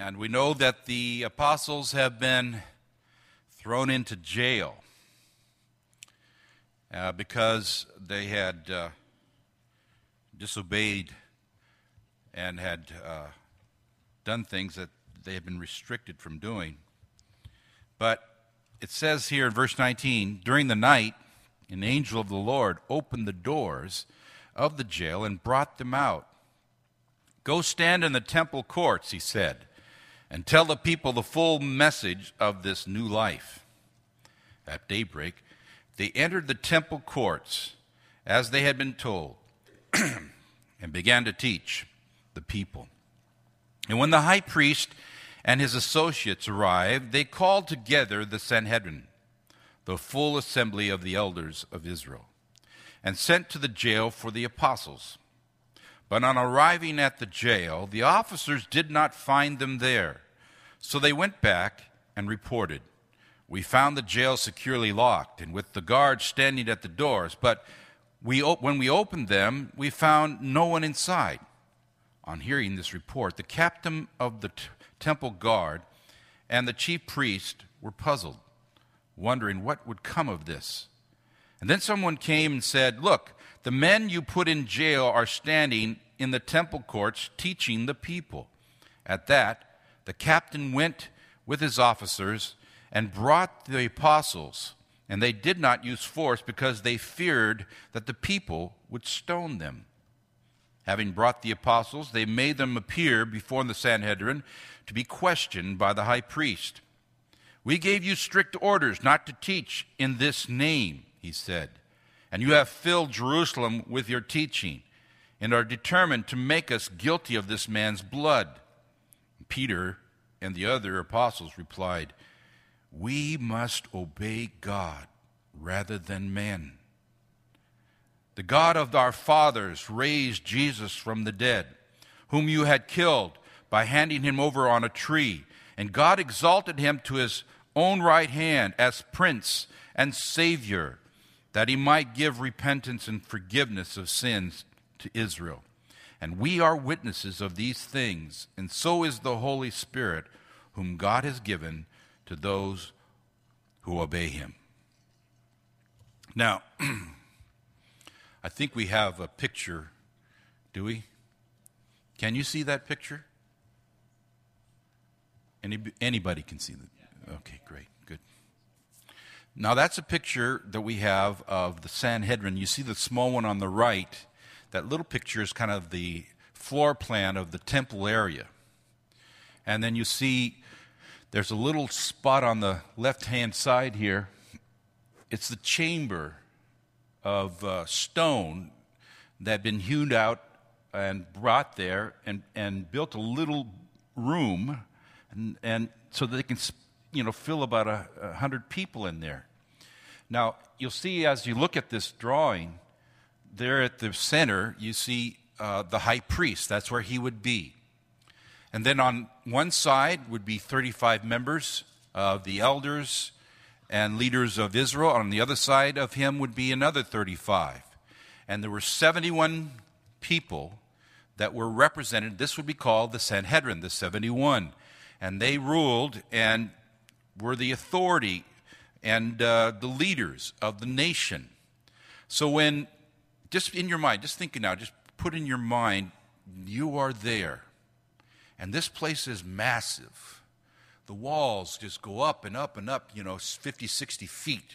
And we know that the apostles have been thrown into jail because they had disobeyed and had done things that they had been restricted from doing. But it says here in verse 19, during the night, an angel of the Lord opened the doors of the jail and brought them out. Go stand in the temple courts, he said, and tell the people the full message of this new life. At daybreak, they entered the temple courts as they had been told and began to teach the people. And when the high priest and his associates arrived, they called together the Sanhedrin, the full assembly of the elders of Israel, and sent to the jail for the apostles. But on arriving at the jail, the officers did not find them there. So they went back and reported, "We found the jail securely locked and with the guards standing at the doors, but when we opened them, we found no one inside." On hearing this report, the captain of the temple guard and the chief priest were puzzled, wondering what would come of this. And then someone came and said, "Look, the men you put in jail are standing in the temple courts teaching the people." At that, the captain went with his officers and brought the apostles, and they did not use force because they feared that the people would stone them. Having brought the apostles, they made them appear before the Sanhedrin to be questioned by the high priest. "We gave you strict orders not to teach in this name," he said, "and you have filled Jerusalem with your teaching and are determined to make us guilty of this man's blood." Peter and the other apostles replied, "We must obey God rather than men. The God of our fathers raised Jesus from the dead, whom you had killed by handing him over on a tree, and God exalted him to his own right hand as Prince and Savior, that he might give repentance and forgiveness of sins to Israel. And we are witnesses of these things, and so is the Holy Spirit, whom God has given to those who obey him." Now, I think we have a picture, do we? Can you see that picture? Anybody can see that? Okay, great, good. Now that's a picture that we have of the Sanhedrin. You see the small one on the right. That little picture is kind of the floor plan of the temple area. And then you see there's a little spot on the left-hand side here. It's the chamber of stone that had been hewed out and brought there and built a little room and so that they can fill about 100 people in there. Now, you'll see as you look at this drawing, there at the center, you see the high priest. That's where he would be. And then on one side would be 35 members of the elders and leaders of Israel. On the other side of him would be another 35. And there were 71 people that were represented. This would be called the Sanhedrin, the 71. And they ruled and were the authority and the leaders of the nation. So when, just in your mind, just thinking now, just put in your mind, you are there. And this place is massive. The walls just go up and up and up, 50, 60 feet.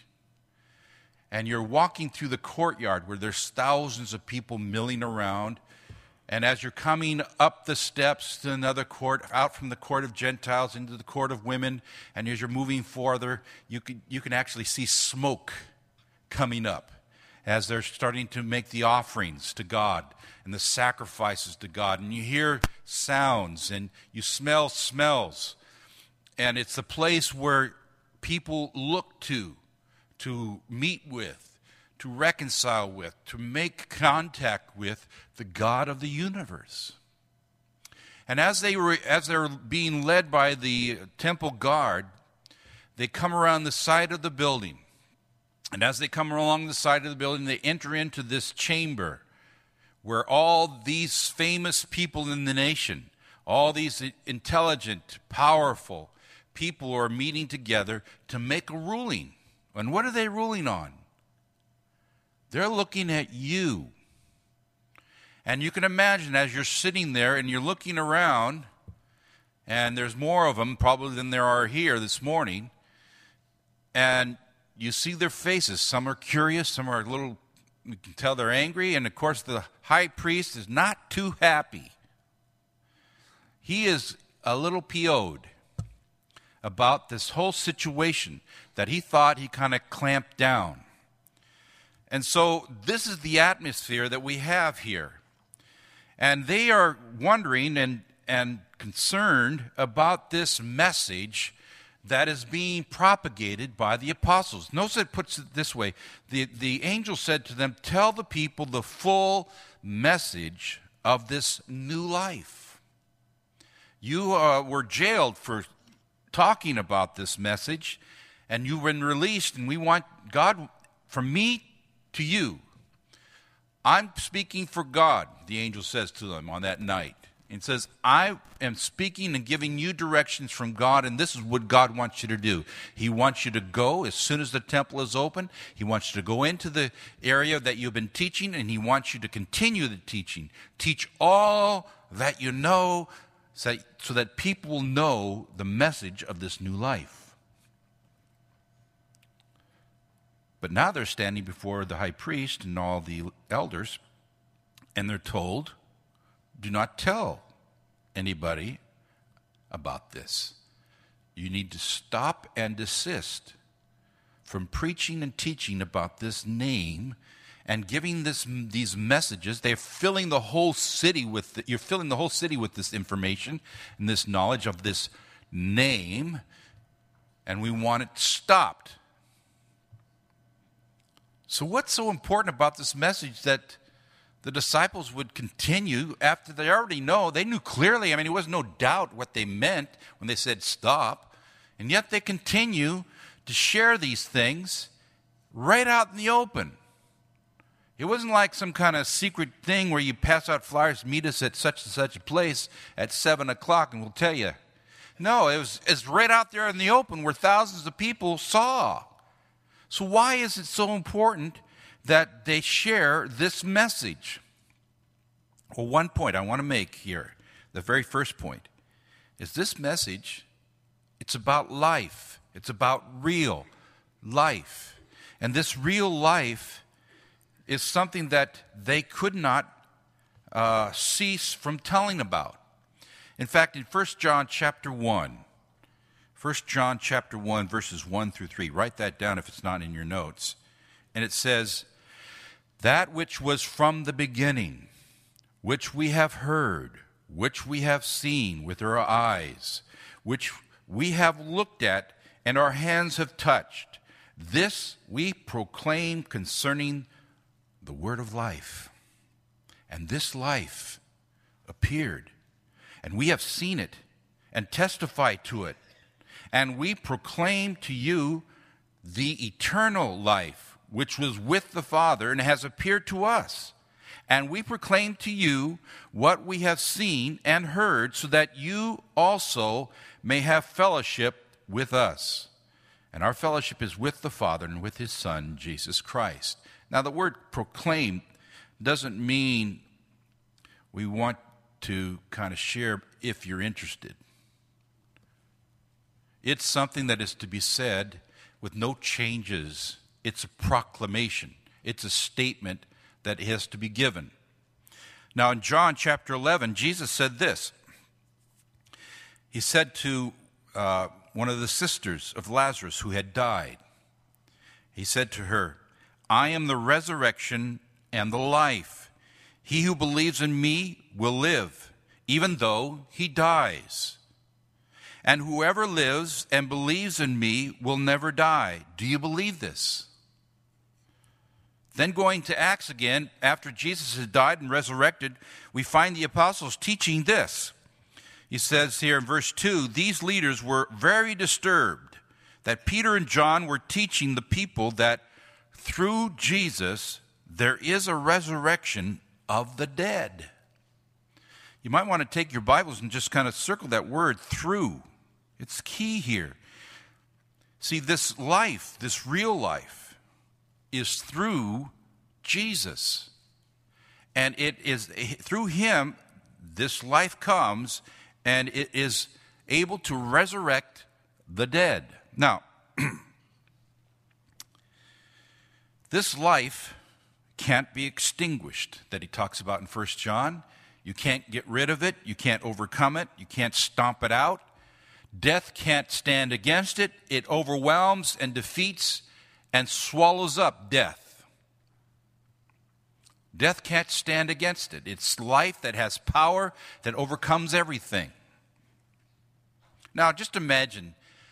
And you're walking through the courtyard where there's thousands of people milling around. And as you're coming up the steps to another court, out from the court of Gentiles into the court of women, and as you're moving farther, you can actually see smoke coming up as they're starting to make the offerings to God and the sacrifices to God. And you hear sounds and you smell smells. And it's a place where people look to meet with, to reconcile with, to make contact with the God of the universe. And as they're being led by the temple guard, they come around the side of the building. And as they come along the side of the building, they enter into this chamber where all these famous people in the nation, All these intelligent, powerful people are meeting together to make a ruling. And what are they ruling on? They're looking at you. And you can imagine as you're sitting there and you're looking around, and there's more of them probably than there are here this morning, and you see their faces. Some are curious, some are a little, you can tell they're angry, and of course the high priest is not too happy. He is a little PO'd about this whole situation that he thought he kind of clamped down. And so this is the atmosphere that we have here. And they are wondering and concerned about this message that is being propagated by the apostles. Notice it puts it this way. The angel said to them, tell the people the full message of this new life. You were jailed for talking about this message, and you've been released, and we want God, from me to you. I'm speaking for God, the angel says to them on that night. And says, I am speaking and giving you directions from God, and this is what God wants you to do. He wants you to go as soon as the temple is open. He wants you to go into the area that you've been teaching, and he wants you to continue the teaching. Teach all that you know, so that people will know the message of this new life. But now they're standing before the high priest and all the elders, and they're told, do not tell anybody about this. You need to stop and desist from preaching and teaching about this name and giving these messages. They're filling the whole city with you're filling the whole city with this information and this knowledge of this name, and we want it stopped. So what's so important about this message that the disciples would continue after they already know? They knew clearly. I mean, there was no doubt what they meant when they said stop. And yet they continue to share these things right out in the open. It wasn't like some kind of secret thing where you pass out flyers, meet us at such and such a place at 7 o'clock and we'll tell you. No, it's right out there in the open where thousands of people saw. So why is it so important that they share this message? Well, one point I want to make here, the very first point, is this message, it's about life. It's about real life. And this real life is something that they could not cease from telling about. In fact, in 1 John chapter 1, 1 John chapter 1, verses 1 through 3, write that down if it's not in your notes. And it says, that which was from the beginning, which we have heard, which we have seen with our eyes, which we have looked at and our hands have touched, this we proclaim concerning the word of life. And this life appeared, and we have seen it and testified to it. And we proclaim to you the eternal life, which was with the Father and has appeared to us. And we proclaim to you what we have seen and heard, so that you also may have fellowship with us. And our fellowship is with the Father and with his Son, Jesus Christ. Now, the word proclaim doesn't mean we want to kind of share if you're interested. It's something that is to be said with no changes. It's a proclamation. It's a statement that has to be given. Now, in John chapter 11, Jesus said this. He said to one of the sisters of Lazarus who had died, he said to her, I am the resurrection and the life. He who believes in me will live, even though he dies. And whoever lives and believes in me will never die. Do you believe this? Then going to Acts again, after Jesus had died and resurrected, we find the apostles teaching this. He says here in verse 2, these leaders were very disturbed that Peter and John were teaching the people that through Jesus there is a resurrection of the dead. you might want to take your Bibles and just kind of circle that word through. It's key here. See, this life, this real life, is through Jesus. And it is through him this life comes, and it is able to resurrect the dead. Now, this life can't be extinguished that he talks about in 1 John. You can't get rid of it. You can't overcome it. You can't stomp it out. Death can't stand against it. It overwhelms and defeats and swallows up death. Death can't stand against it. It's life that has power that overcomes everything. Now, just imagine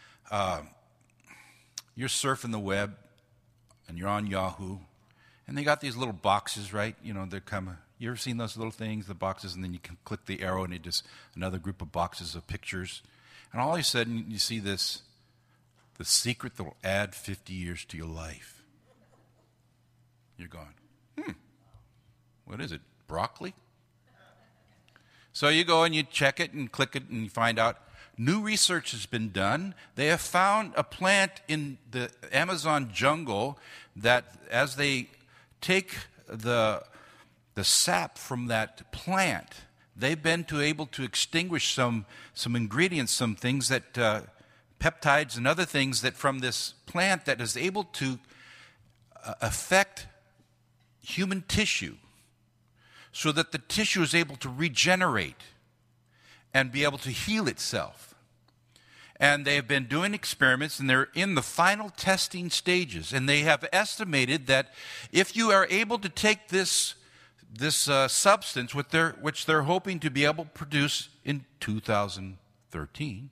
you're surfing the web and you're on Yahoo, and they got these little boxes, right? You know, they're kind of, you ever seen those little things, the boxes, and then you can click the arrow and it just another group of boxes of pictures. And all of a sudden you see this, the secret that will add 50 years to your life. You're going, what is it, broccoli? So you go and you check it and click it and you find out new research has been done. They have found a plant in the Amazon jungle that as they take the sap from that plant, they've been able to extinguish some ingredients, some things that, peptides and other things that from this plant that is able to affect human tissue so that the tissue is able to regenerate and be able to heal itself. And they have been doing experiments, and they're in the final testing stages. And they have estimated that if you are able to take this substance, which they're hoping to be able to produce in 2013,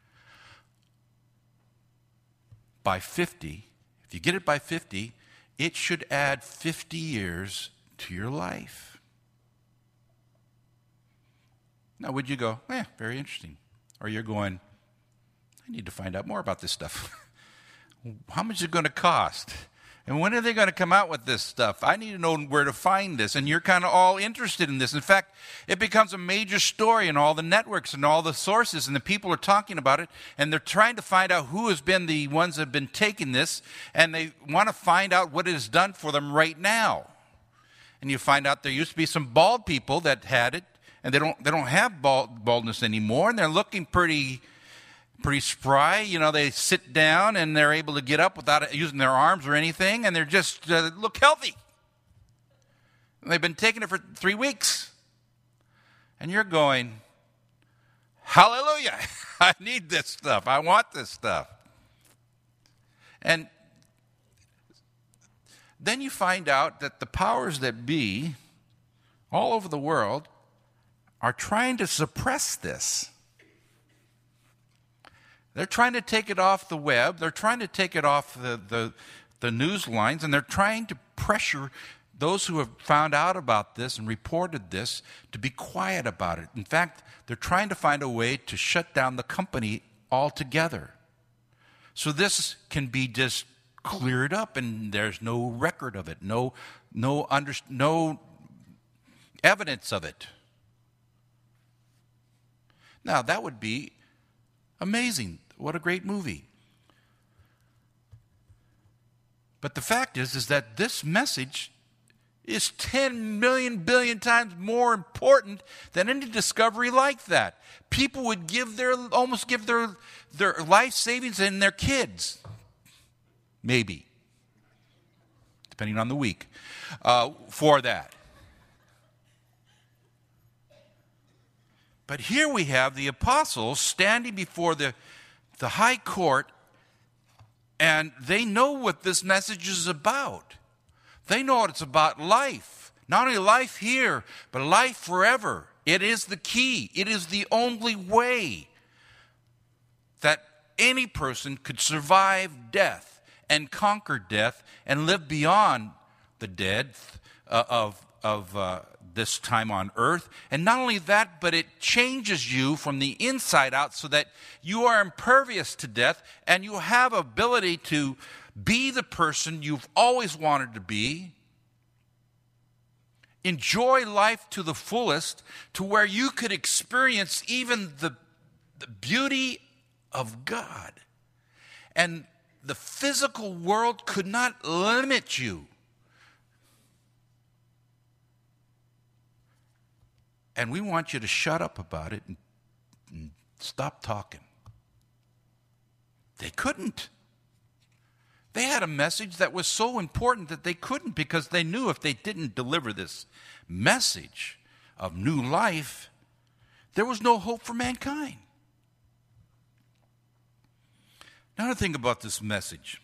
by 50, if you get it by 50, it should add 50 years to your life. Now, would you go, very interesting? Or you're going, I need to find out more about this stuff. How much is it going to cost? And when are they going to come out with this stuff? I need to know where to find this. And you're kind of all interested in this. In fact, it becomes a major story in all the networks and all the sources, and the people are talking about it, and they're trying to find out who has been the ones that have been taking this, and they want to find out what it has done for them right now. And you find out there used to be some bald people that had it, and they don't have baldness anymore, and they're looking pretty spry. You know, they sit down and they're able to get up without using their arms or anything, and they're just look healthy. And they've been taking it for 3 weeks. And you're going, hallelujah, I need this stuff. I want this stuff. And then you find out that the powers that be all over the world are trying to suppress this. They're trying to take it off the web. They're trying to take it off the news lines, and they're trying to pressure those who have found out about this and reported this to be quiet about it. In fact, they're trying to find a way to shut down the company altogether. So this can be just cleared up, and there's no record of it, no evidence of it. Now, that would be amazing. What a great movie. But the fact is that this message is 10 million billion times more important than any discovery like that. People would almost give their life savings and their kids, maybe, depending on the week, for that. But here we have the apostles standing before the high court, and they know what this message is about. They know it's about life. Not only life here, but life forever. It is the key. It is the only way that any person could survive death and conquer death and live beyond the dead of this time on earth. And not only that, but it changes you from the inside out so that you are impervious to death and you have ability to be the person you've always wanted to be enjoy life to the fullest, to where you could experience even the beauty of God. And the physical world could not limit you. And we want you to shut up about it and stop talking. They couldn't. They had a message that was so important that they couldn't, because they knew if they didn't deliver this message of new life, there was no hope for mankind. Now, to think about this message.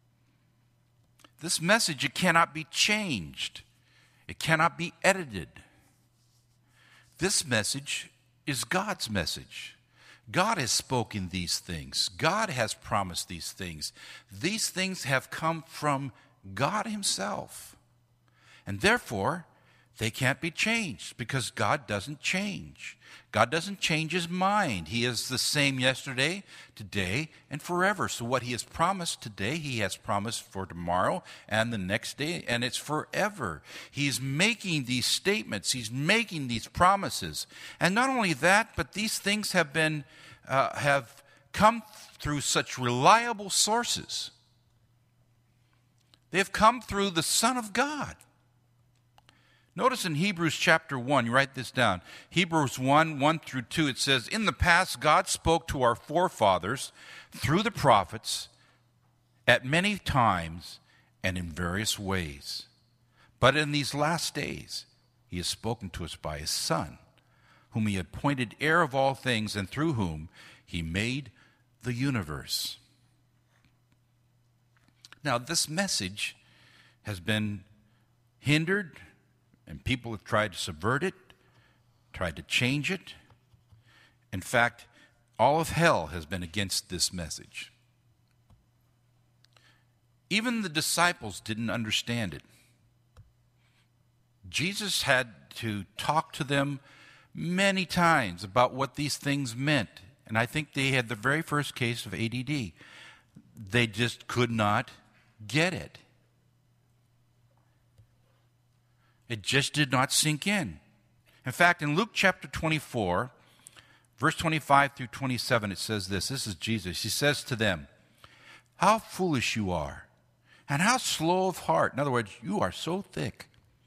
This message, it cannot be changed. It cannot be edited. This message is God's message. God has spoken these things. God has promised these things. These things have come from God himself. And therefore, they can't be changed, because God doesn't change. God doesn't change his mind. He is the same yesterday, today, and forever. So what he has promised today, he has promised for tomorrow and the next day, and it's forever. He's making these statements. He's making these promises. And not only that, but these things have come through such reliable sources. They have come through the Son of God. Notice in Hebrews chapter 1, you write this down. Hebrews 1 through 2, it says, "In the past, God spoke to our forefathers through the prophets at many times and in various ways. But in these last days, he has spoken to us by his Son, whom he appointed heir of all things, and through whom he made the universe." Now, this message has been hindered, and people have tried to subvert it, tried to change it. In fact, all of hell has been against this message. Even the disciples didn't understand it. Jesus had to talk to them many times about what these things meant. And I think they had the very first case of ADD. They just could not get it. It just did not sink in. In fact, in Luke chapter 24, verse 25 through 27, it says this. This is Jesus. He says to them, "How foolish you are, and how slow of heart." In other words, you are so thick.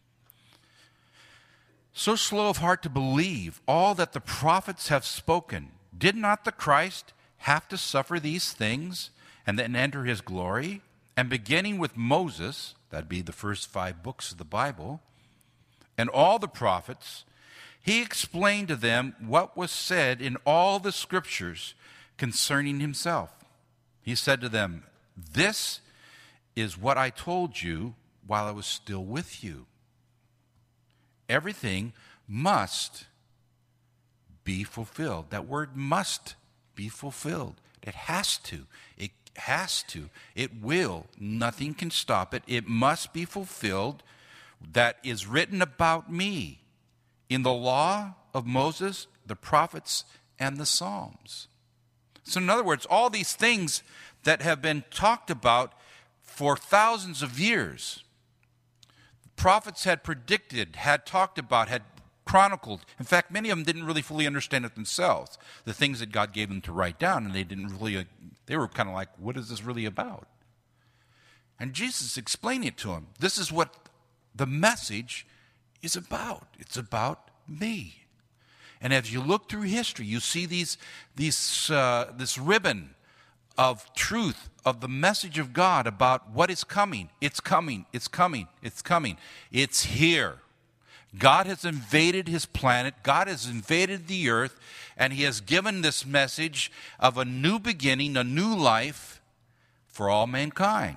"So slow of heart to believe all that the prophets have spoken. Did not the Christ have to suffer these things and then enter his glory?" And beginning with Moses, that'd be the first 5 books of the Bible, and all the prophets, he explained to them what was said in all the scriptures concerning himself. He said to them, "This is what I told you while I was still with you. Everything must be fulfilled." That word "must" be fulfilled. It has to. It has to. It will. Nothing can stop it. It must be fulfilled. That is written about me in the law of Moses, the prophets, and the Psalms. So in other words, all these things that have been talked about for thousands of years, the prophets had predicted, had talked about, had chronicled. In fact, many of them didn't really fully understand it themselves, the things that God gave them to write down, and they were kind of like, what is this really about? And Jesus explained it to them. This is what the message is about. It's about me. And as you look through history, you see this ribbon of truth, of the message of God about what is coming. It's coming. It's coming. It's coming. It's here. God has invaded his planet. God has invaded the earth, and he has given this message of a new beginning, a new life for all mankind.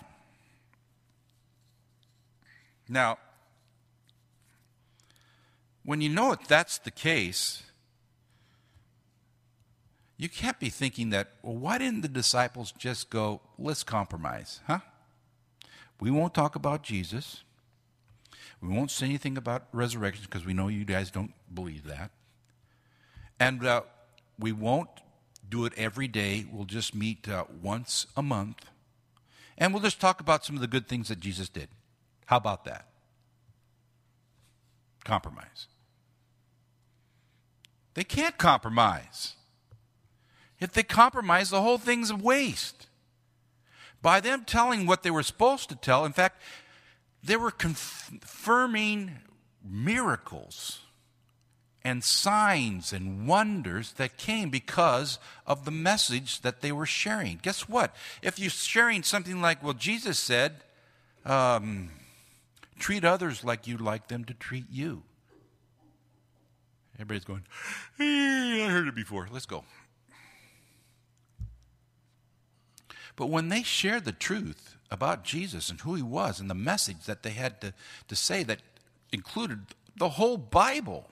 Now, when you know if that's the case, you can't be thinking that, well, why didn't the disciples just go, let's compromise, huh? We won't talk about Jesus. We won't say anything about resurrection because we know you guys don't believe that. And we won't do it every day. We'll just meet once a month. And we'll just talk about some of the good things that Jesus did. How about that? compromise. They can't compromise. If they compromise, the whole thing's a waste. By them telling what they were supposed to tell, in fact, they were confirming miracles and signs and wonders that came because of the message that they were sharing. Guess what? If you're sharing something like, well, Jesus said, treat others like you'd like them to treat you. Everybody's going, I heard it before. Let's go. But when they shared the truth about Jesus and who he was and the message that they had to say that included the whole Bible,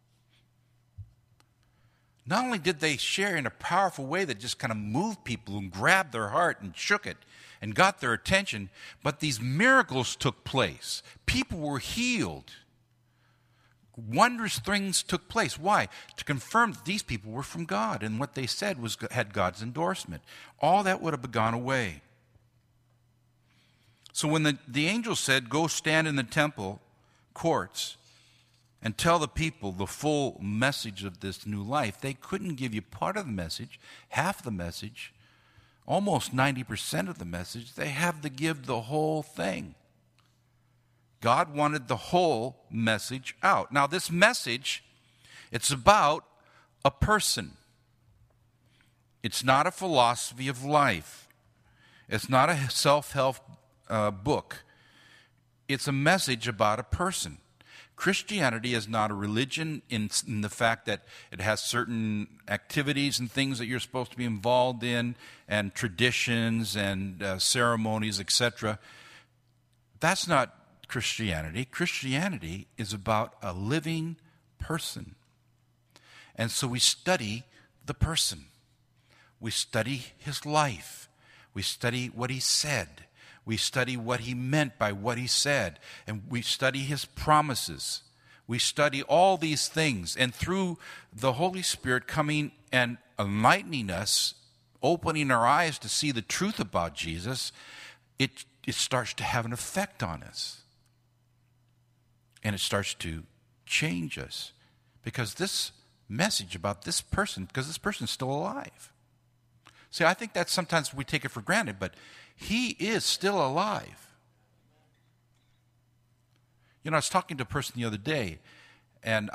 not only did they share in a powerful way that just kind of moved people and grabbed their heart and shook it and got their attention, but these miracles took place. People were healed. Wondrous things took place. Why? To confirm that these people were from God and what they said had God's endorsement. All that would have gone away. So when the angel said, go stand in the temple courts and tell the people the full message of this new life, they couldn't give you part of the message, half the message, almost 90% of the message. They have to give the whole thing. God wanted the whole message out. Now, this message, it's about a person. It's not a philosophy of life. It's not a self-help book. It's a message about a person. Christianity is not a religion in the fact that it has certain activities and things that you're supposed to be involved in, and traditions and ceremonies, etc. That's not Christianity. Christianity is about a living person. And so we study the person. We study his life. We study what he said. We study what he meant by what he said. And we study his promises. We study all these things. And through the Holy Spirit coming and enlightening us, opening our eyes to see the truth about Jesus, it starts to have an effect on us. And it starts to change us. Because this message about this person, because this person's still alive. See, I think that sometimes we take it for granted, but he is still alive. You know, I was talking to a person the other day, and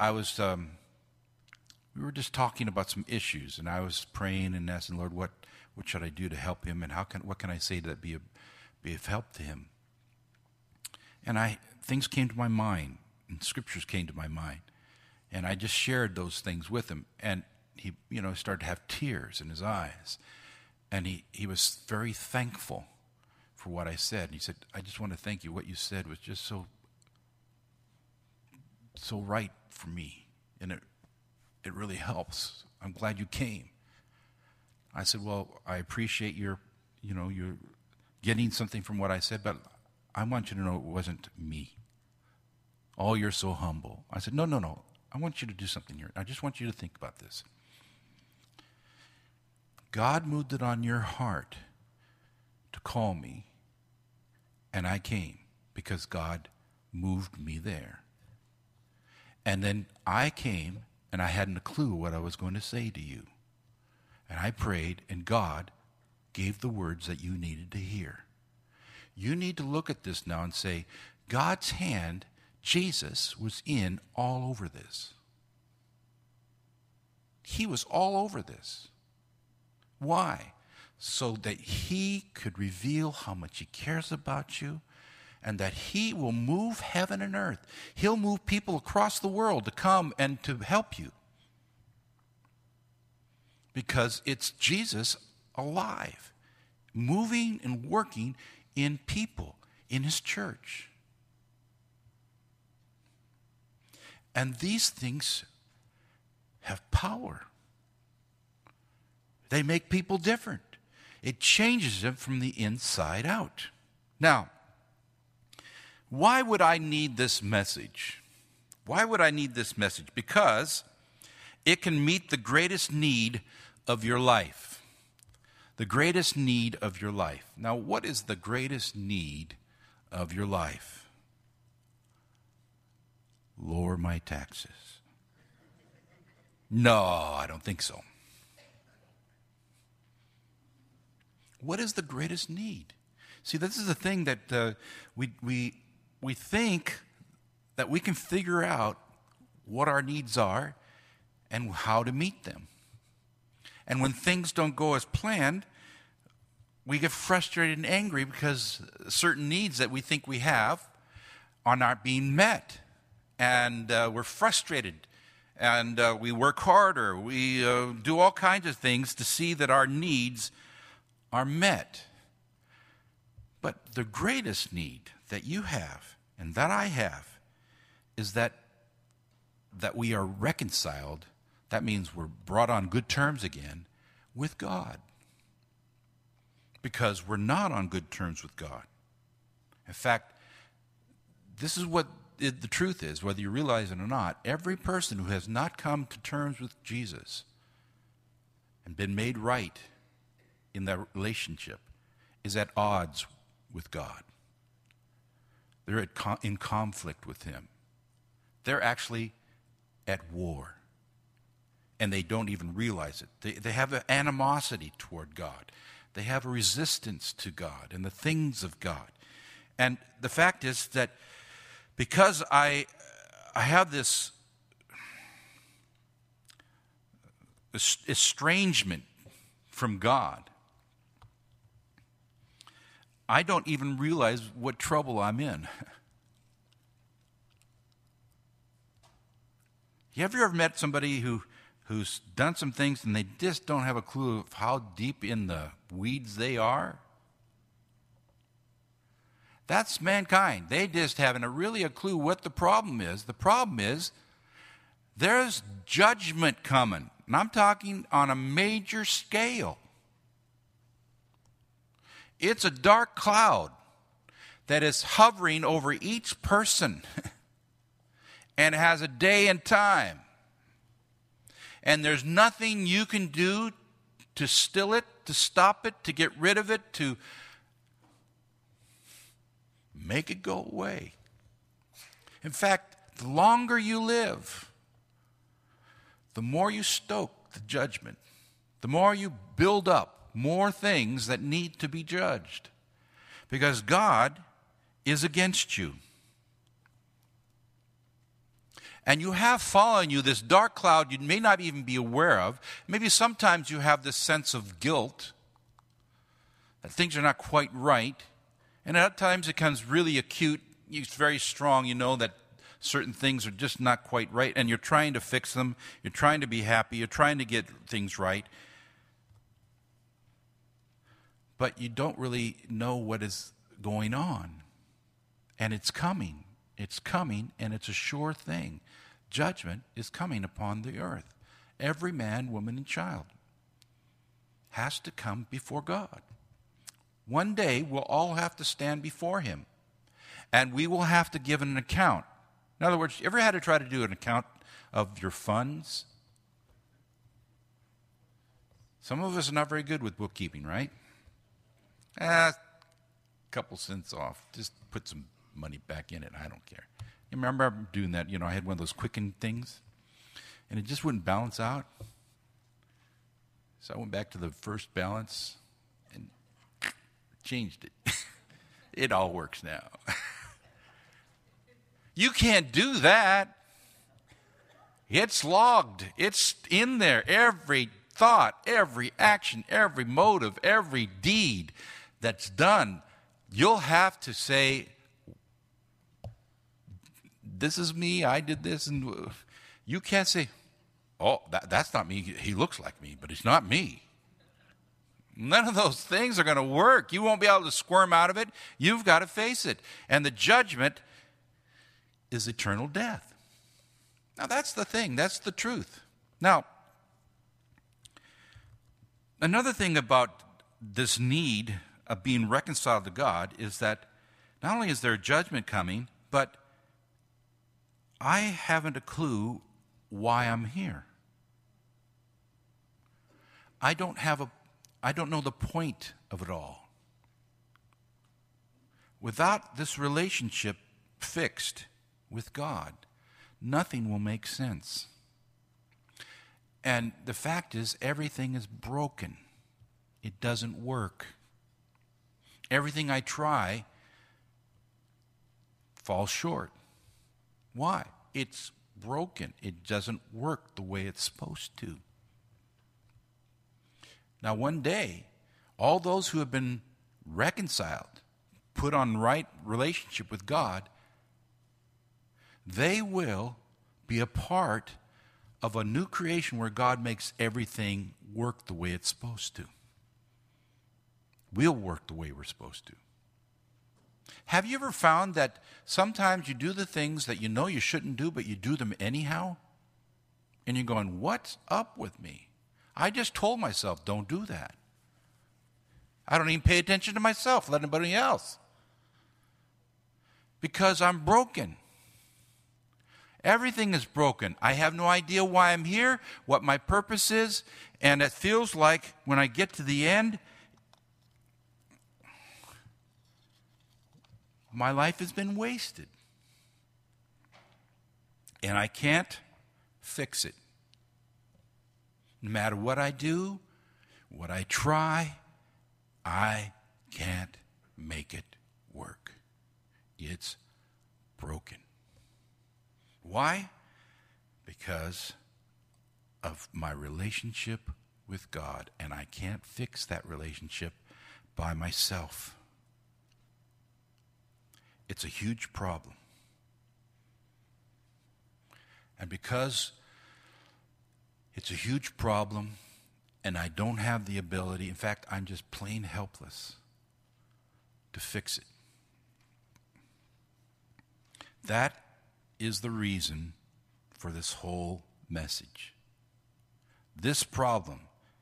we were just talking about some issues, and I was praying and asking, Lord, what should I do to help him, and what can I say to be of help to him? And things came to my mind, and scriptures came to my mind, and I just shared those things with him, and he, started to have tears in his eyes, and he was very thankful for what I said. And he said, I just want to thank you. What you said was just so right for me, and it really helps. I'm glad you came. I said, well, I appreciate you're getting something from what I said, but I want you to know it wasn't me. Oh, you're so humble. I said, no. I want you to do something here. I just want you to think about this. God moved it on your heart to call me, and I came because God moved me there. And then I came, and I hadn't a clue what I was going to say to you. And I prayed, and God gave the words that you needed to hear. You need to look at this now and say, God's hand, Jesus, was in all over this. He was all over this. Why? So that he could reveal how much he cares about you, and that he will move heaven and earth. He'll move people across the world to come and to help you. Because it's Jesus alive, moving and working in people, in his church. And these things have power. They make people different. It changes them from the inside out. Now, why would I need this message? Why would I need this message? Because it can meet the greatest need of your life. The greatest need of your life. Now, what is the greatest need of your life? lower my taxes. No, I don't think so. What is the greatest need? See, this is the thing that we think that we can figure out what our needs are and how to meet them. And when things don't go as planned, we get frustrated and angry because certain needs that we think we have are not being met. And we're frustrated. And we work harder. We do all kinds of things to see that our needs are met. But the greatest need that you have and that I have is that we are reconciled. That means we're brought on good terms again with God. Because we're not on good terms with God. In fact, this is what the truth is, whether you realize it or not. Every person who has not come to terms with Jesus and been made right in that relationship is at odds with God. They're in conflict with Him. They're actually at war. And they don't even realize it. They have an animosity toward God. They have a resistance to God and the things of God. And the fact is that because I have this estrangement from God, I don't even realize what trouble I'm in. You ever met somebody who's done some things and they just don't have a clue of how deep in the weeds they are? That's mankind. They just haven't really a clue what the problem is. The problem is there's judgment coming. And I'm talking on a major scale. It's a dark cloud that is hovering over each person and has a day and time. And there's nothing you can do to still it, to stop it, to get rid of it, to make it go away. In fact, the longer you live, the more you stoke the judgment, the more you build up more things that need to be judged. Because God is against you. And you have following you this dark cloud you may not even be aware of. Maybe sometimes you have this sense of guilt, that things are not quite right. And at times it becomes really acute. It's very strong. You know that certain things are just not quite right. And you're trying to fix them. You're trying to be happy. You're trying to get things right. But you don't really know what is going on. And it's coming. It's coming, and it's a sure thing. Judgment is coming upon the earth. Every man, woman, and child has to come before God. One day, we'll all have to stand before Him, and we will have to give an account. In other words, you ever had to try to do an account of your funds? Some of us are not very good with bookkeeping, right? A couple cents off. Just put some money back in it. I don't care. You remember doing that? I had one of those Quicken things, and it just wouldn't balance out. So I went back to the first balance and changed it. It all works now. You can't do that. It's logged. It's in there. Every thought, every action, every motive, every deed that's done, you'll have to say, this is me, I did this, and you can't say, oh, that's not me, he looks like me, but it's not me. None of those things are going to work. You won't be able to squirm out of it. You've got to face it. And the judgment is eternal death. Now, that's the thing. That's the truth. Now, another thing about this need of being reconciled to God is that not only is there judgment coming, but I haven't a clue why I'm here. I don't know the point of it all. Without this relationship fixed with God, nothing will make sense. And the fact is, everything is broken. It doesn't work. Everything I try falls short. Why? It's broken. It doesn't work the way it's supposed to. Now, one day, all those who have been reconciled, put on right relationship with God, they will be a part of a new creation where God makes everything work the way it's supposed to. We'll work the way we're supposed to. Have you ever found that sometimes you do the things that you know you shouldn't do, but you do them anyhow? And you're going, what's up with me? I just told myself, don't do that. I don't even pay attention to myself, let anybody else. Because I'm broken. Everything is broken. I have no idea why I'm here, what my purpose is, and it feels like when I get to the end, my life has been wasted. And I can't fix it. No matter what I do, what I try, I can't make it work. It's broken. Why? Because of my relationship with God, and I can't fix that relationship by myself. It's a huge problem. And because it's a huge problem and I don't have the ability, in fact, I'm just plain helpless to fix it. That is the reason for this whole message. This problem,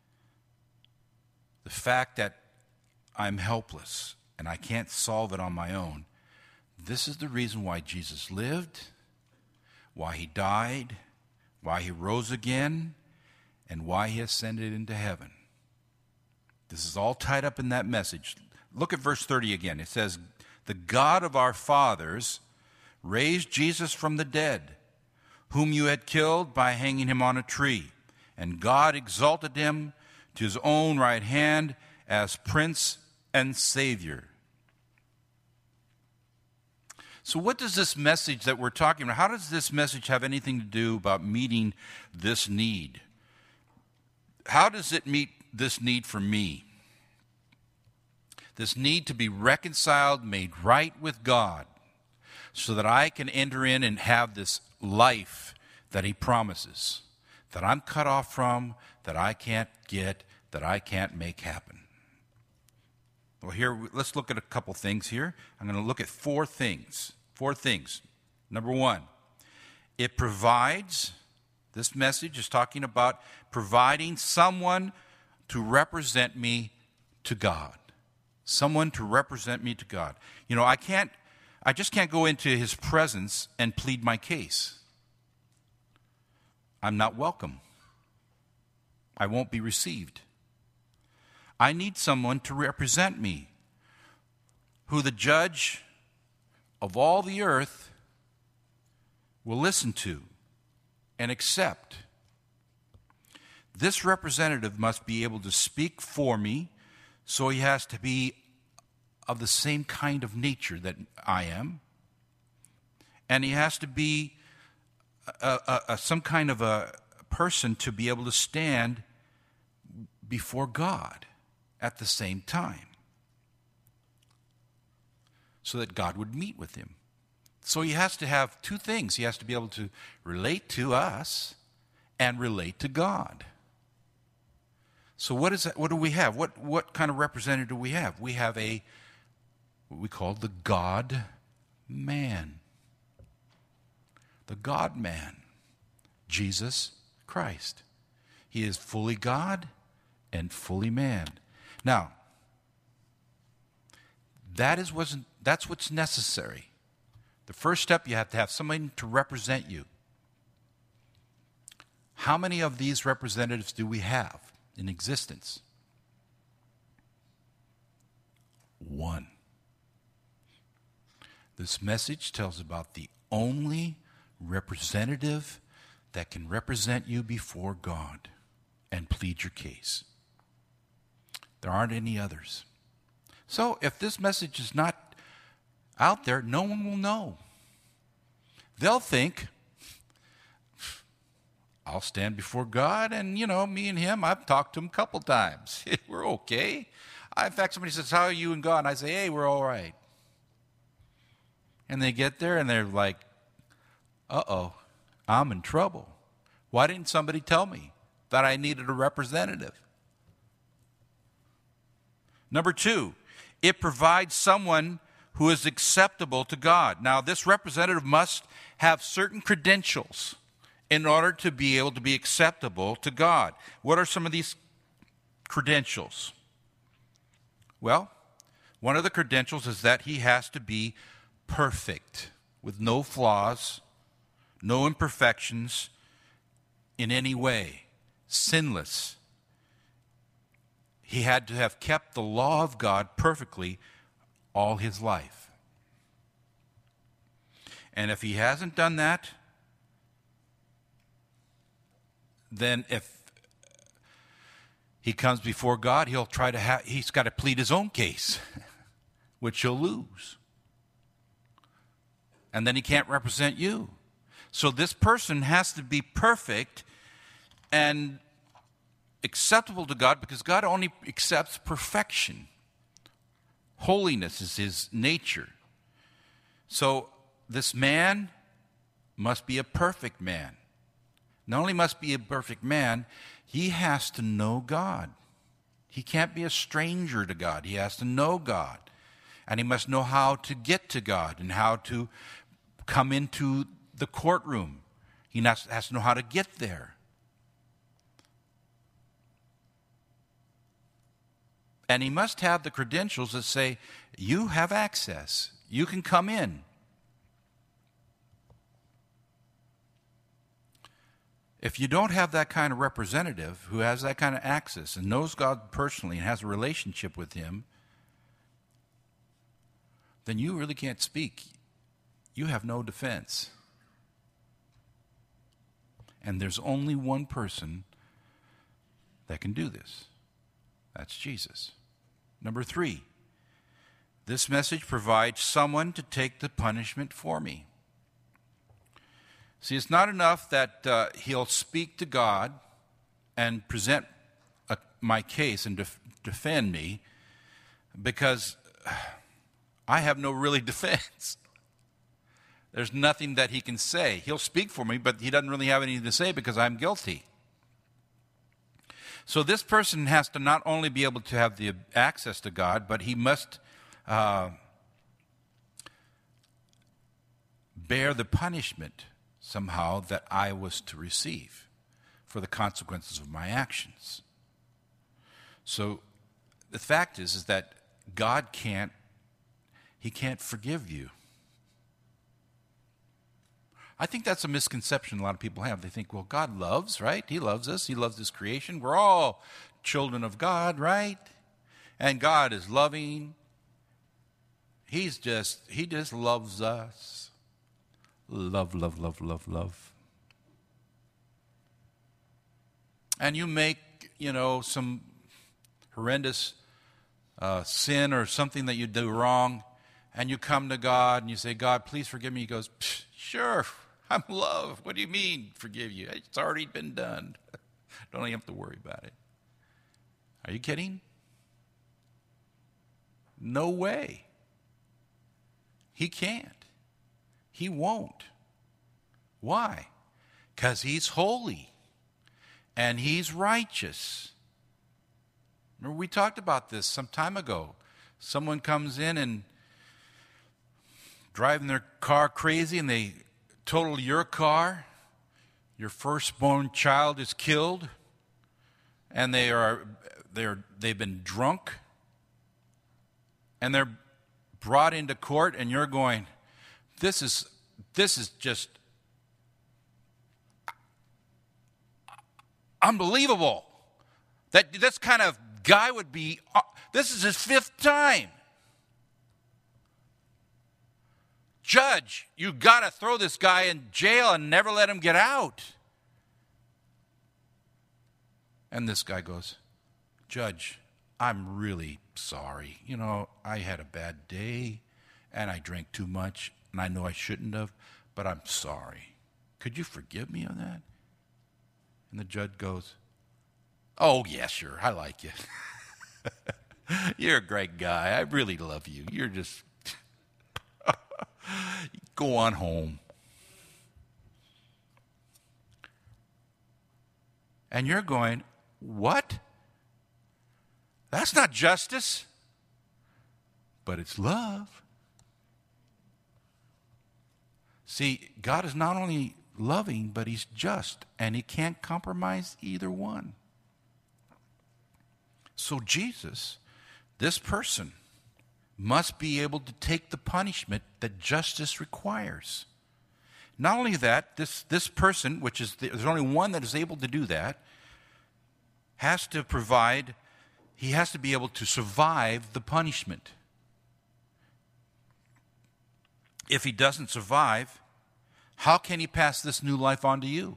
the fact that I'm helpless and I can't solve it on my own, this is the reason why Jesus lived, why he died, why he rose again, and why he ascended into heaven. This is all tied up in that message. Look at verse 30 again. It says, "The God of our fathers raised Jesus from the dead, whom you had killed by hanging him on a tree. And God exalted him to his own right hand as Prince and Savior." So what does this message that we're talking about, how does this message have anything to do about meeting this need? How does it meet this need for me? This need to be reconciled, made right with God, so that I can enter in and have this life that he promises, that I'm cut off from, that I can't get, that I can't make happen. Well, here, let's look at a couple things here. I'm going to look at four things. Number one, it provides, this message is talking about providing someone to represent me to God. Someone to represent me to God. You know, I just can't go into his presence and plead my case. I'm not welcome. I won't be received. I need someone to represent me, who the judge of all the earth will listen to and accept. This representative must be able to speak for me, so he has to be of the same kind of nature that I am, and he has to be some kind of a person to be able to stand before God at the same time, so that God would meet with him. So he has to have two things. He has to be able to relate to us and relate to God. So what is that? What do we have? What kind of representative do we have? We have what we call the God-man. The God-man, Jesus Christ. He is fully God and fully man. Now, that's what's necessary. The first step, you have to have somebody to represent you. How many of these representatives do we have in existence? One. This message tells about the only representative that can represent you before God and plead your case. There aren't any others. So if this message is not out there, no one will know. They'll think, I'll stand before God, and, me and him, I've talked to him a couple times. We're okay. In fact, somebody says, how are you and God? And I say, hey, we're all right. And they get there, and they're like, uh-oh, I'm in trouble. Why didn't somebody tell me that I needed a representative? Number 2, it provides someone who is acceptable to God. Now, this representative must have certain credentials in order to be able to be acceptable to God. What are some of these credentials? Well, one of the credentials is that he has to be perfect, with no flaws, no imperfections in any way, sinless. He had to have kept the law of God perfectly all his life. And if he hasn't done that, then if he comes before God, he's got to plead his own case, which he'll lose. And then he can't represent you. So this person has to be perfect and acceptable to God, because God only accepts perfection. Holiness is his nature. So this man must be a perfect man. Not only must be a perfect man, he has to know God. He can't be a stranger to God. He has to know God. And he must know how to get to God and how to come into the courtroom. He has to know how to get there. And he must have the credentials that say, you have access. You can come in. If you don't have that kind of representative who has that kind of access and knows God personally and has a relationship with him, then you really can't speak. You have no defense. And there's only one person that can do this. That's Jesus. Number 3, this message provides someone to take the punishment for me. See, it's not enough that he'll speak to God and present my case and defend me, because I have no really defense. There's nothing that he can say. He'll speak for me, but he doesn't really have anything to say because I'm guilty. So this person has to not only be able to have the access to God, but he must bear the punishment somehow that I was to receive for the consequences of my actions. So the fact is that God can't forgive you. I think that's a misconception a lot of people have. They think, well, God loves, right? He loves us. He loves his creation. We're all children of God, right? And God is loving. He just loves us. Love, love, love, love, love. And you make, some horrendous sin or something that you do wrong, and you come to God and you say, God, please forgive me. He goes, sure, I'm love. What do you mean forgive you? It's already been done. Don't even have to worry about it. Are you kidding? No way. He can't. He won't. Why? Because he's holy and he's righteous. Remember, we talked about this some time ago. Someone comes in and driving their car crazy, and they total your car. Your firstborn child is killed, and they've been drunk, and they're brought into court, and you're going, this is just unbelievable. That this kind of guy would be. This is his 5th time. "Judge, you got to throw this guy in jail and never let him get out." And this guy goes, "Judge, I'm really sorry. I had a bad day and I drank too much and I know I shouldn't have, but I'm sorry. Could you forgive me on that?" And the judge goes, "Oh, yeah, sure. I like you. You're a great guy. I really love you. You're just, go on home." And you're going, "What? That's not justice." But it's love. See, God is not only loving, but he's just, and he can't compromise either one. So Jesus, this person, must be able to take the punishment that justice requires. Not only that, this person, which is there's only one that is able to do that, has to be able to survive the punishment. If he doesn't survive, how can he pass this new life on to you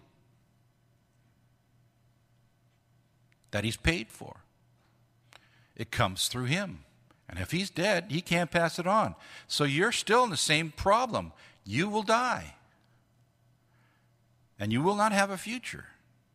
that he's paid for? It comes through him. And if he's dead, he can't pass it on. So you're still in the same problem. You will die. And you will not have a future.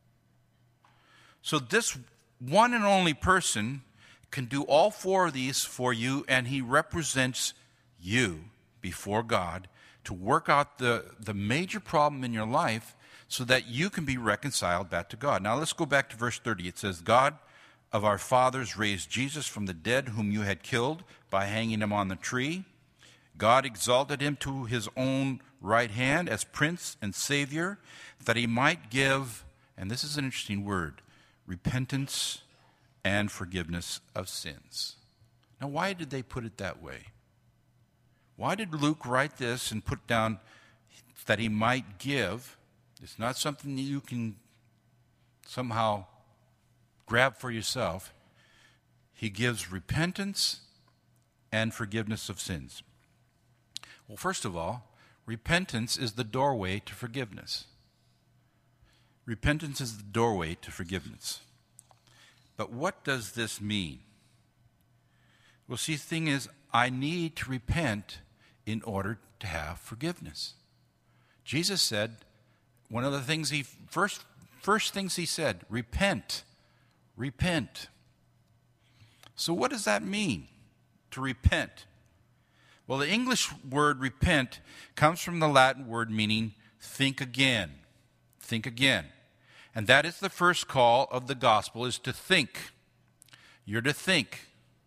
So this one and only person can do all four of these for you, and he represents you before God to work out the major problem in your life so that you can be reconciled back to God. Now let's go back to verse 30. It says, "God of our fathers raised Jesus from the dead, whom you had killed by hanging him on the tree. God exalted him to his own right hand as Prince and Savior, that he might give," and this is an interesting word, "repentance and forgiveness of sins." Now, why did they put it that way? Why did Luke write this and put down that he might give? It's not something that you can somehow grab for yourself. He gives repentance and forgiveness of sins. Well, first of all, repentance is the doorway to forgiveness. Repentance is the doorway to forgiveness. But what does this mean? Well, see, the thing is, I need to repent in order to have forgiveness. Jesus said, one of the things first things he said, repent. Repent. So what does that mean, to repent? Well, the English word repent comes from the Latin word meaning think again. Think again. And that is the first call of the gospel, is to think. You're to think.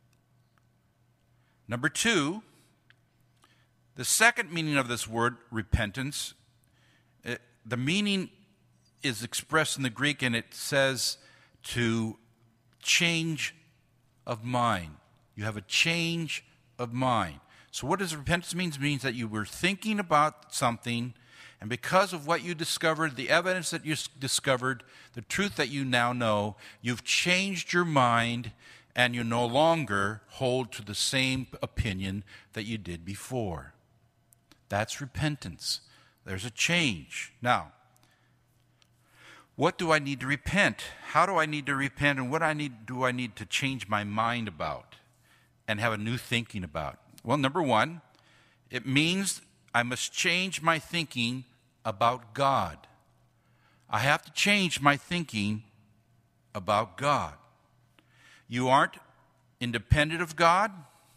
Number two, the second meaning of this word, repentance, the meaning is expressed in the Greek, and it says to change of mind. You have a change of mind. So what does repentance mean? It means that you were thinking about something, and because of what you discovered, the evidence that you discovered, the truth that you now know, you've changed your mind, and you no longer hold to the same opinion that you did before. That's repentance. There's a change. Now, what do I need to repent? How do I need to repent? And what do I need to change my mind about and have a new thinking about? Well, number one, it means I must change my thinking about God. I have to change my thinking about God. You aren't independent of God.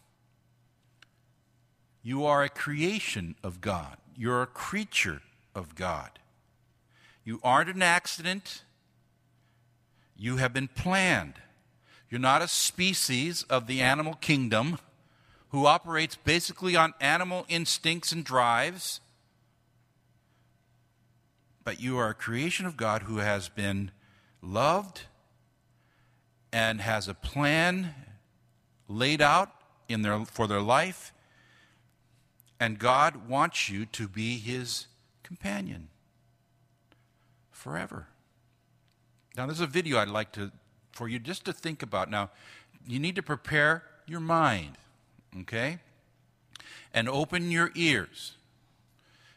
You are a creation of God. You're a creature of God. You aren't an accident. You have been planned. You're not a species of the animal kingdom who operates basically on animal instincts and drives. But you are a creation of God who has been loved and has a plan laid out for their life. And God wants you to be his companion forever. Now, there's a video I'd like for you just to think about. Now, you need to prepare your mind, okay? And open your ears.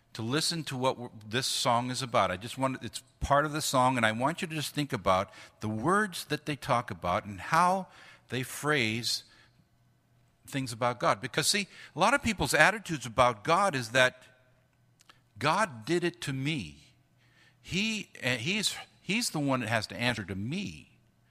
to listen to what this song is about. It's part of the song, and I want you to just think about the words that they talk about and how they phrase things about God. Because, see, a lot of people's attitudes about God is that God did it to me. He's the one that has to answer to me.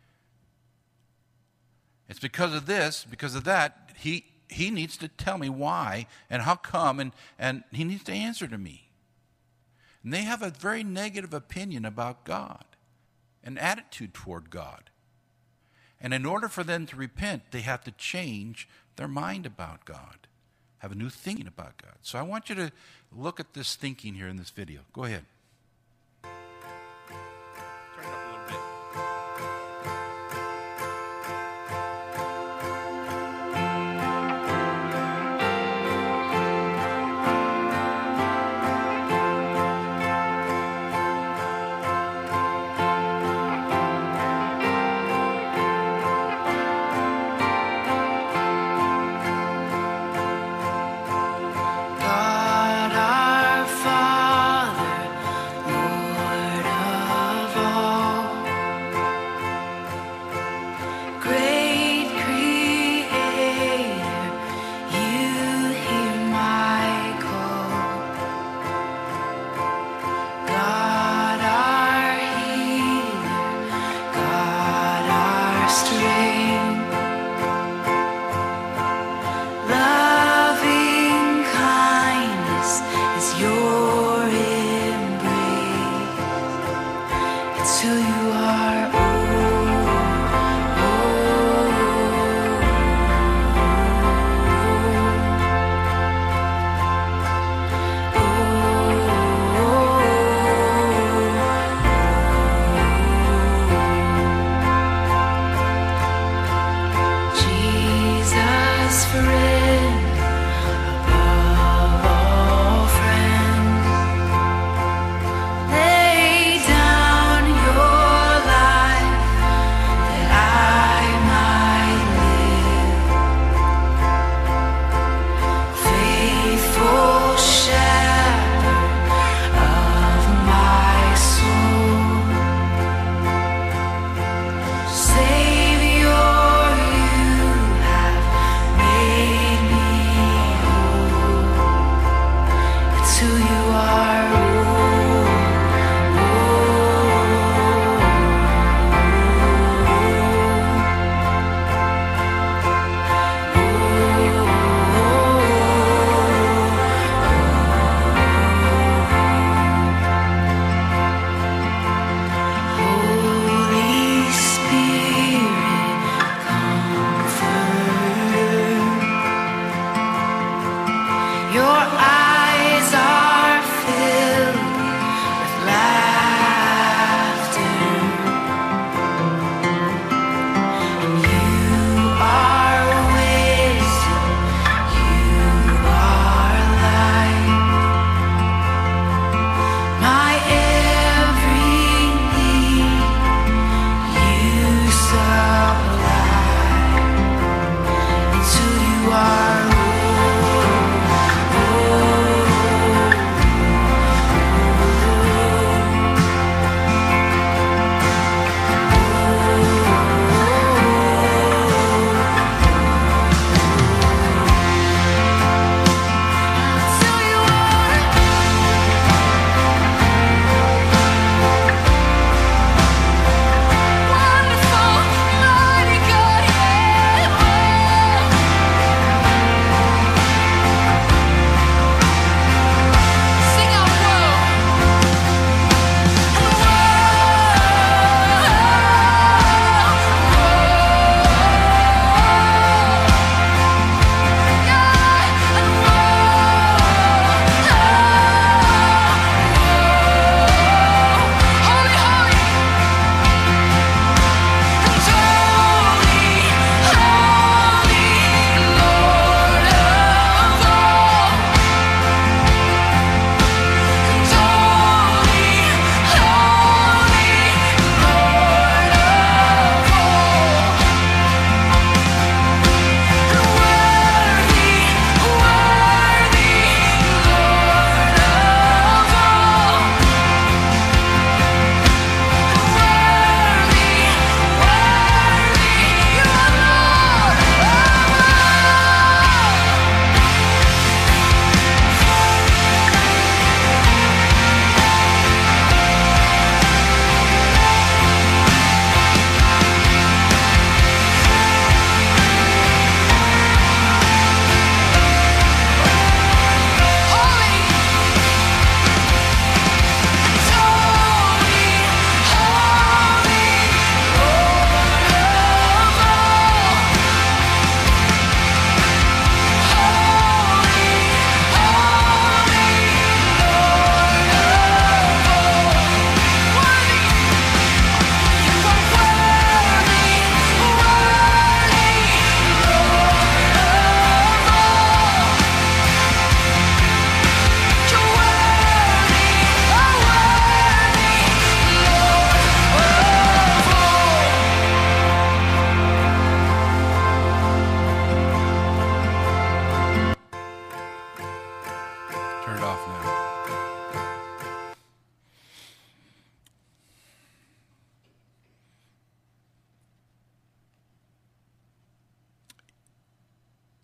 It's because of this, because of that, he needs to tell me why and how come, and he needs to answer to me. And they have a very negative opinion about God, an attitude toward God. And in order for them to repent, they have to change their mind about God, have a new thinking about God. So I want you to look at this thinking here in this video. Go ahead. Turn it up a little bit. God our Father,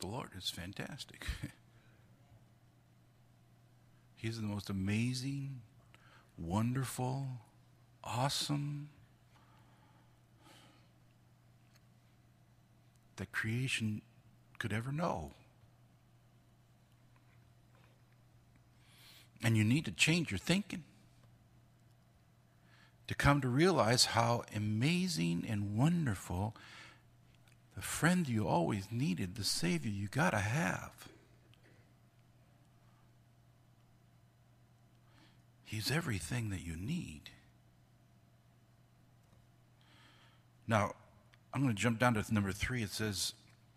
the Lord. It's fantastic. He's the most amazing, wonderful, awesome that creation could ever know. And you need to change your thinking to come to realize how amazing and wonderful the friend you always needed, the Savior you got to have. He's everything that you need. Now, I'm going to jump down to number 3. It says,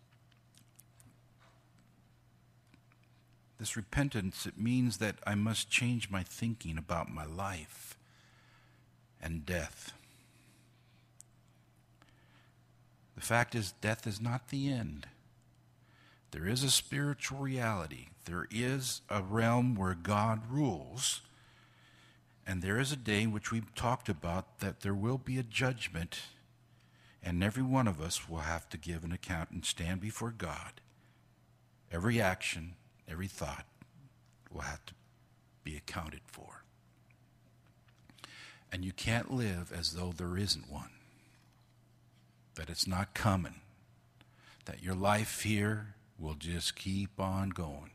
this repentance, it means that I must change my thinking about my life and death. The fact is, death is not the end. There is a spiritual reality. There is a realm where God rules. And there is a day which we've talked about that there will be a judgment, and every one of us will have to give an account and stand before God. Every action, every thought will have to be accounted for. And you can't live as though there isn't one, that it's not coming, that your life here will just keep on going.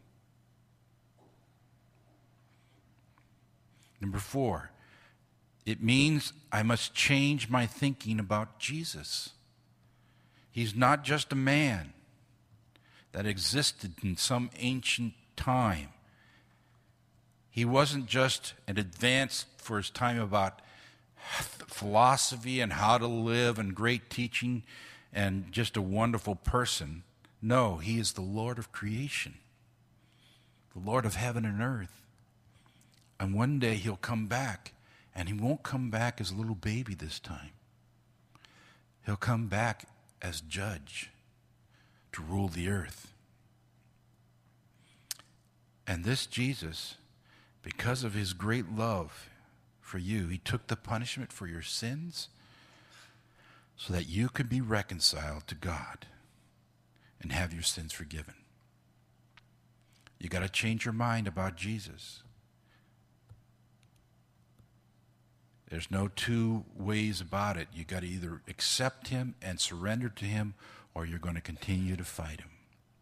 Number 4, it means I must change my thinking about Jesus. He's not just a man that existed in some ancient time. He wasn't just an advance for his time about philosophy and how to live and great teaching and just a wonderful person. No, he is the Lord of creation, the Lord of heaven and earth. And one day he'll come back, and he won't come back as a little baby this time. He'll come back as judge to rule the earth. And this Jesus, because of his great love for you, he took the punishment for your sins so that you could be reconciled to God and have your sins forgiven. You got to change your mind about Jesus. There's no two ways about it. You got to either accept him and surrender to him, or you're going to continue to fight him.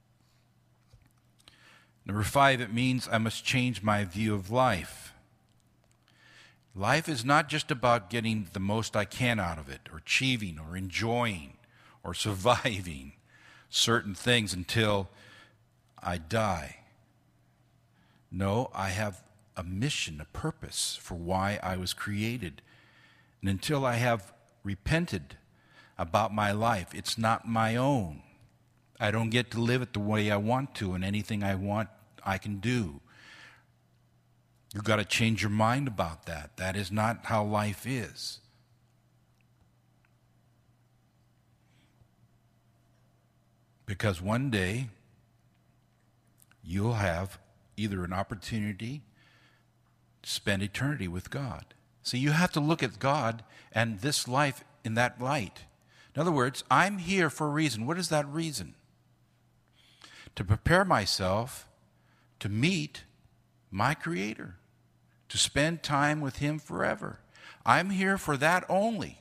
Number 5, it means I must change my view of life. Life is not just about getting the most I can out of it, or achieving, or enjoying, or surviving certain things until I die. No, I have a mission, a purpose for why I was created. And until I have repented about my life, it's not my own. I don't get to live it the way I want to, and anything I want, I can do. You've got to change your mind about that. That is not how life is. Because one day, you'll have either an opportunity to spend eternity with God. So you have to look at God and this life in that light. In other words, I'm here for a reason. What is that reason? To prepare myself to meet my Creator, to spend time with him forever. I'm here for that only.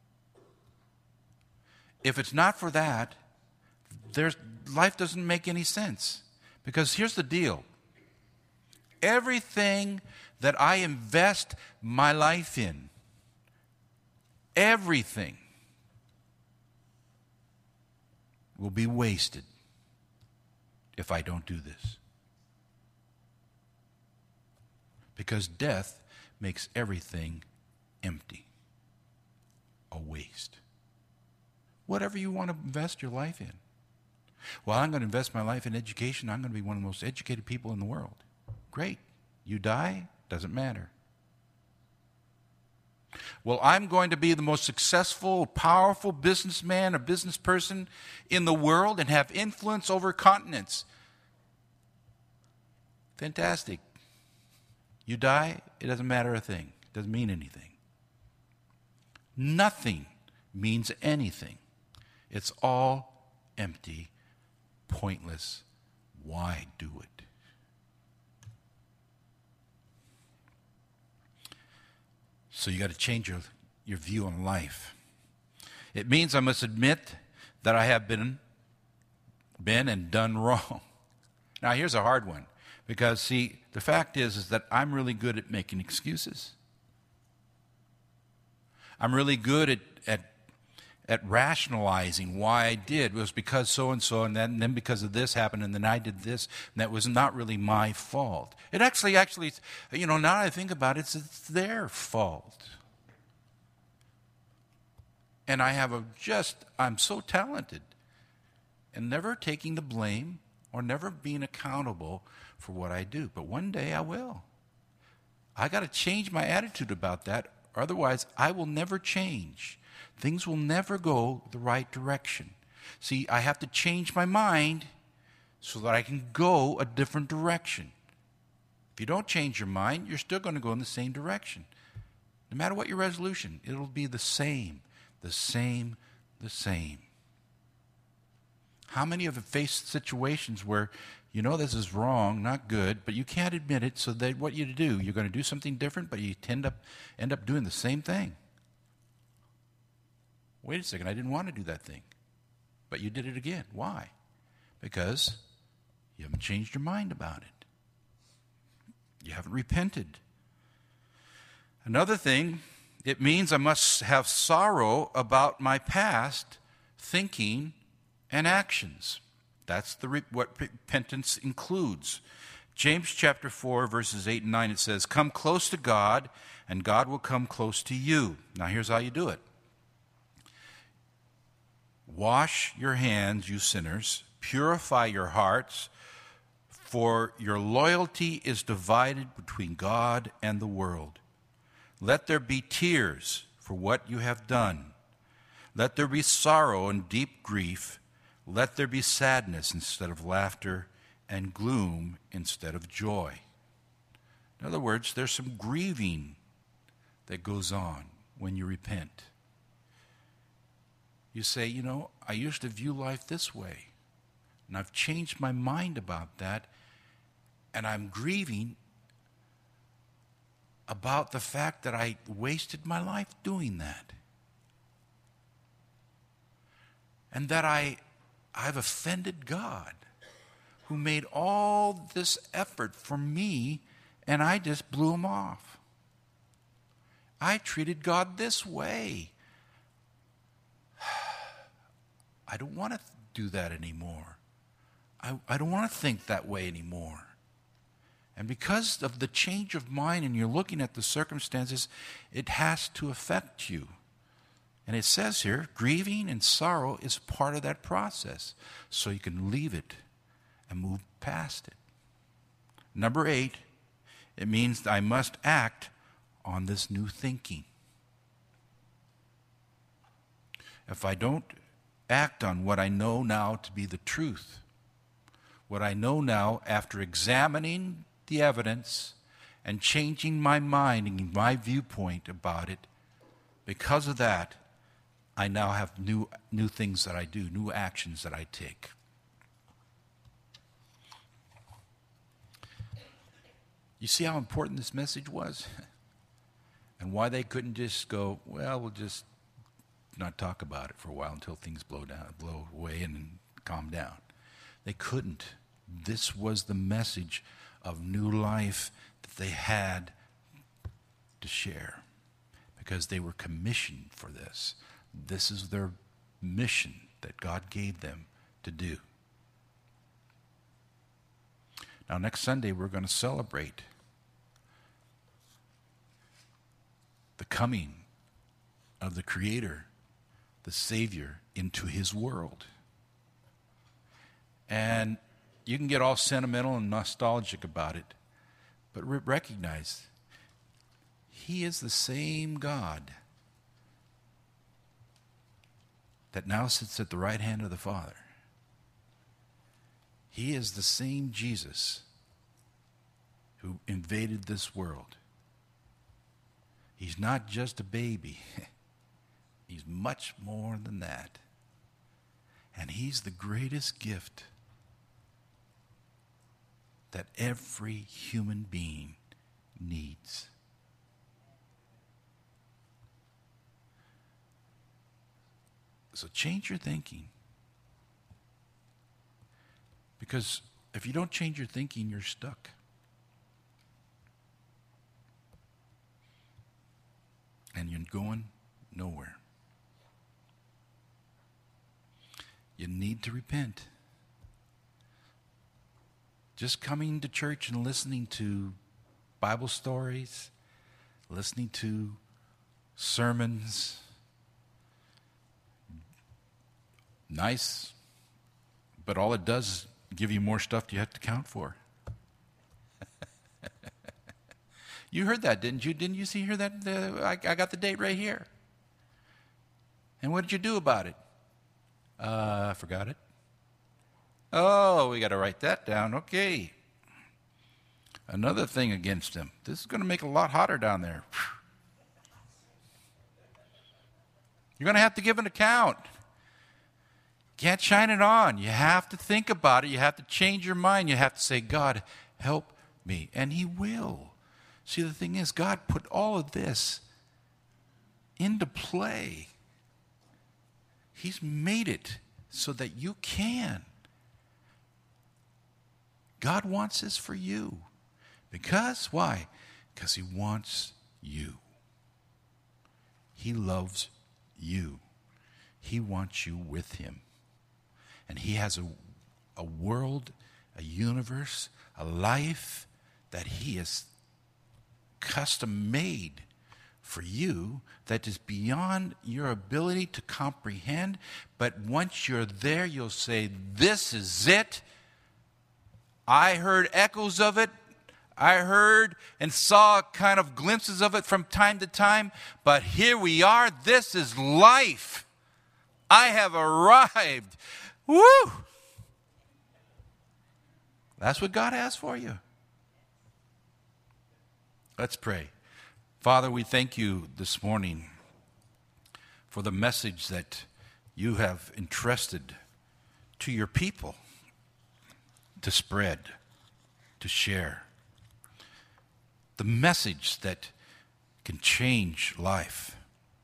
If it's not for that, life doesn't make any sense. Because here's the deal. Everything that I invest my life in, everything will be wasted if I don't do this. Because death makes everything empty, a waste. Whatever you want to invest your life in. Well, I'm going to invest my life in education. I'm going to be one of the most educated people in the world. Great. You die, doesn't matter. Well, I'm going to be the most successful, powerful businessman or business person in the world and have influence over continents. Fantastic. You die, it doesn't matter a thing. It doesn't mean anything. Nothing means anything. It's all empty pointless. Why do it? So you got to change your view on life. It means I must admit that I have been and done wrong. Now here's a hard one, because see, the fact is that I'm really good at making excuses. I'm really good at rationalizing why I did. It was because so-and-so, and then because of this happened, and then I did this, and that was not really my fault. It actually, now that I think about it, it's their fault. And I'm so talented in never taking the blame or never being accountable for what I do. But one day I will. I got to change my attitude about that, or otherwise I will never change. Things will never go the right direction. See, I have to change my mind so that I can go a different direction. If you don't change your mind, you're still going to go in the same direction. No matter what your resolution, it'll be the same. The same. How many of you faced situations where you know this is wrong, not good, but you can't admit it, so they what you do, you're going to do something different, but you end up doing the same thing. Wait a second, I didn't want to do that thing. But you did it again. Why? Because you haven't changed your mind about it. You haven't repented. Another thing, it means I must have sorrow about my past thinking and actions. That's what repentance includes. James chapter 4, verses 8 and 9, it says, "Come close to God, and God will come close to you." Now here's how you do it. "Wash your hands, you sinners. Purify your hearts, for your loyalty is divided between God and the world. Let there be tears for what you have done. Let there be sorrow and deep grief. Let there be sadness instead of laughter and gloom instead of joy." In other words, there's some grieving that goes on when you repent. You say, I used to view life this way, and I've changed my mind about that, and I'm grieving about the fact that I wasted my life doing that. And that I've offended God, who made all this effort for me, and I just blew him off. I treated God this way. I don't want to do that anymore. I don't want to think that way anymore. And because of the change of mind and you're looking at the circumstances, it has to affect you. And it says here, grieving and sorrow is part of that process. So you can leave it and move past it. Number 8, it means I must act on this new thinking. If I don't act on what I know now to be the truth, what I know now after examining the evidence and changing my mind and my viewpoint about it, because of that, I now have new things that I do, new actions that I take. You see how important this message was? And why they couldn't just go, well, we'll just not talk about it for a while until things blow away and calm down. They couldn't. This was the message of new life that they had to share, because they were commissioned for this. This is their mission that God gave them to do. Now, next Sunday, we're going to celebrate the coming of the Creator, the Savior, into His world. And you can get all sentimental and nostalgic about it, but recognize He is the same God that now sits at the right hand of the Father. He is the same Jesus who invaded this world. He's not just a baby. He's much more than that. And He's the greatest gift that every human being needs. So change your thinking. Because if you don't change your thinking, you're stuck. And you're going nowhere. You need to repent. Just coming to church and listening to Bible stories, listening to sermons, nice, but all it does is give you more stuff you have to count for. You heard that, didn't you? Didn't you hear that? I got the date right here. And what did you do about it? I forgot it. Oh, we got to write that down. Okay. Another thing against him. This is going to make it a lot hotter down there. You're going to have to give an account. Can't shine it on. You have to think about it. You have to change your mind. You have to say, God, help me. And He will. See, the thing is, God put all of this into play. He's made it so that you can. God wants this for you. Because, why? Because He wants you. He loves you. He wants you with Him. And He has a world, a universe, a life that He has custom made for you that is beyond your ability to comprehend. But once you're there, you'll say, this is it. I heard echoes of it. I heard and saw kind of glimpses of it from time to time. But here we are. This is life. I have arrived. Woo! That's what God has for you. Let's pray. Father, we thank You this morning for the message that You have entrusted to Your people to spread, to share. The message that can change life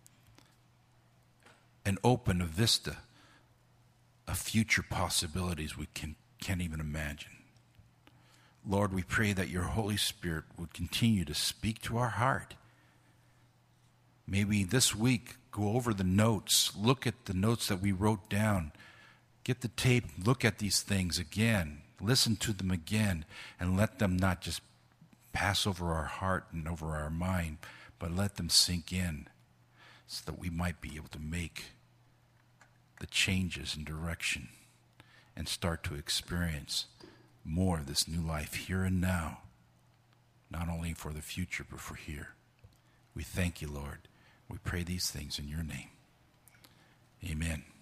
and open a vista of future possibilities we can't even imagine. Lord, we pray that Your Holy Spirit would continue to speak to our heart. Maybe this week, go over the notes, look at the notes that we wrote down, get the tape, look at these things again, listen to them again, and let them not just pass over our heart and over our mind, but let them sink in so that we might be able to make the changes in direction and start to experience more of this new life here and now, not only for the future, but for here. We thank You, Lord. We pray these things in Your name. Amen.